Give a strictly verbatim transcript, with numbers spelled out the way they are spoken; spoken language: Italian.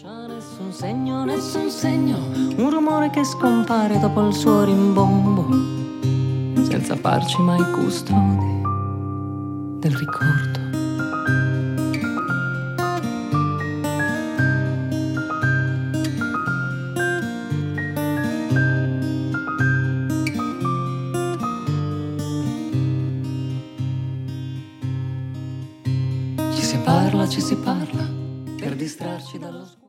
Nessun segno, nessun segno, un rumore che scompare dopo il suo rimbombo, senza farci mai custodi del ricordo. Ci si parla, ci si parla, per distrarci dallo sguardo.